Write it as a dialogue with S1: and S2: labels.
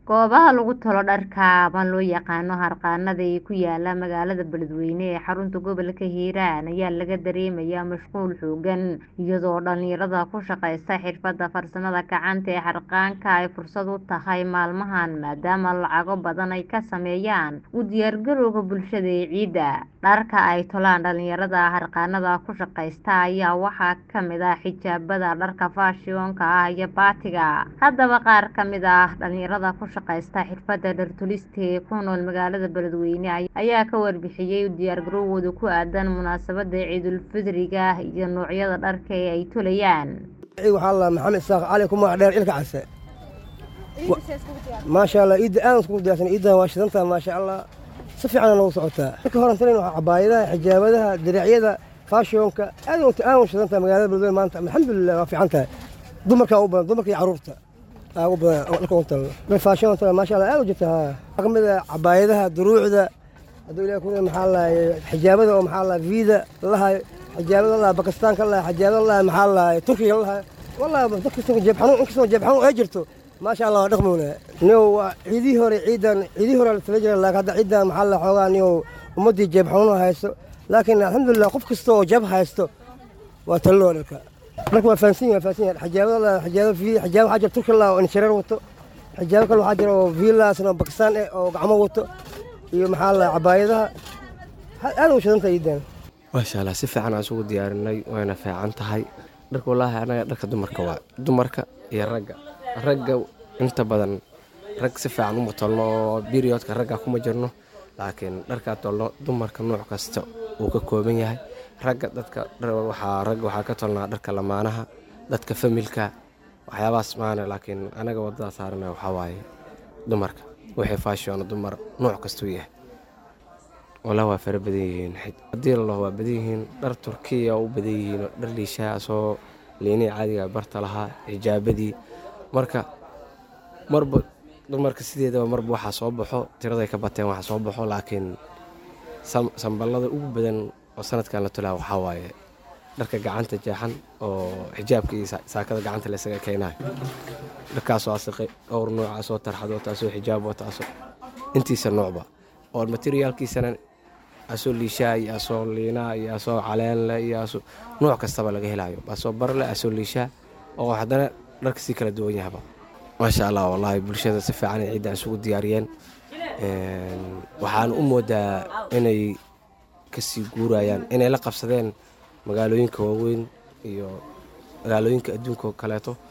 S1: Goobaha lagu talo dharka ama loo yaqaano harqaanada ee ku yaala magaalada Beledweyne ee xarunta gobolka Hiiraan ayaa laga dareemayaa mashquul xooggan, iyadoo dhalinyarada ku shaqeysta xirfadda farsamada gacanta ee harqaanka ay fursad u tahay maalmahan maadaama lacago badan ay ka sameeyaan u diyaargarowga bulshada ee ciidda. Dharka ay tolaan dhalinyarada harqaanada ku shaqeysta ayaa waxaa ka mid ah xijaabada, dharka faashiyoonka ah iyo baatiga. Haddaba qaar ka mid ah dhalinyarada ku shaqeysta xirfadda dhar tulista ee ku nool magaalada Beledweyne ayaa ka warbixiyay u diyaargarowgooda ku aadan munaasabadda Ciidul Fidriga iyo noocyada dharka ee ay tolayaan.
S2: waxaa la maxamed isaaq cali ku magac dheer ilka case maasha Allah ciidda aan isku diyaarsan ciidda waa shidanta maasha Allah si fiican nagu socotaa marka hore intaan waxa cabaayadaha xijaabadaha diracyada faashionka aan shidanta magaalada Beledweyne maanta alxamdulillah waa fiican tahay dumarka u badan dumarka iyo caruurta ugu badan halka unta ma faashionka maasha Allah aad u jirta kamida cabaayadaha duruucda haduu ilaahay ku maxaa la xijaabada oo maxaa la viida lahay حجاب الله باكستان كله حجاب الله محل تركيا الله والله بدك جبحون انكسو جبحون اجرتو ما شاء الله دخمونا نيو عيدي هور الفجر الله هذا عيدا محل خوغا نيو ومدي جبحون هايستو لكن الحمد لله قف كستو جب هايستو وتلو لك ركبه فانسيه حجاب الله حجاب في حجاب حاجه تركيا الله وانشرر وتو حجاب كل حاجه فيلا سنه باكستان او قعمه وتو iyo maxaa la cabaayadaha aad u shidanta ciidan
S3: ما شاء الله سفع أنا أسوق ديارنا وأنا في عن تهاي درك والله أنا درك دمرك يا الرجع أنت بدن رج سفع عنو مطلع بيريات كرجع كم جرنه لكن درك طلع دمرك نوع كست وككوبين هاي رجع درك رجع كطلنا درك لما أناها درك فملك وحياة بس معنا لكن أنا جود صارنا وحواي دمرك وحفاش أنا دمر نوع كستويه ولا هو فرق بديهين حدي الله هو بديهين در تركيا وبديهين در ليشاء سو ليني عادي برت لها إجابتي مركا مرب مركز سيدي ده مرب واحد صبحه ترى كبتين واحد صبحه لكن سنبلد وبدن وسنة كانت تلا وحواي درك جعنت جاحن أو حجابك ساكذا جعنت اللي سجى كيناه دركاسو أسقي أو نوع أسو ترحض وتأسو حجاب وتأسو أنتي سنوعبة أو الماتيريال كيسنا أسو ليشاء أسو لينا أسو علان لا أسو نوع كستبا لقيه لايو أسو برلا أسو ليشاء أو حدنا ركسي كلا دويني هبا ما شاء الله والله برشة سفة عن عيد أسو دياريين وحان دا إني كسي قورايان إني لقب سدين مقالوين كواوين مقالوين كأدون كو كالاتو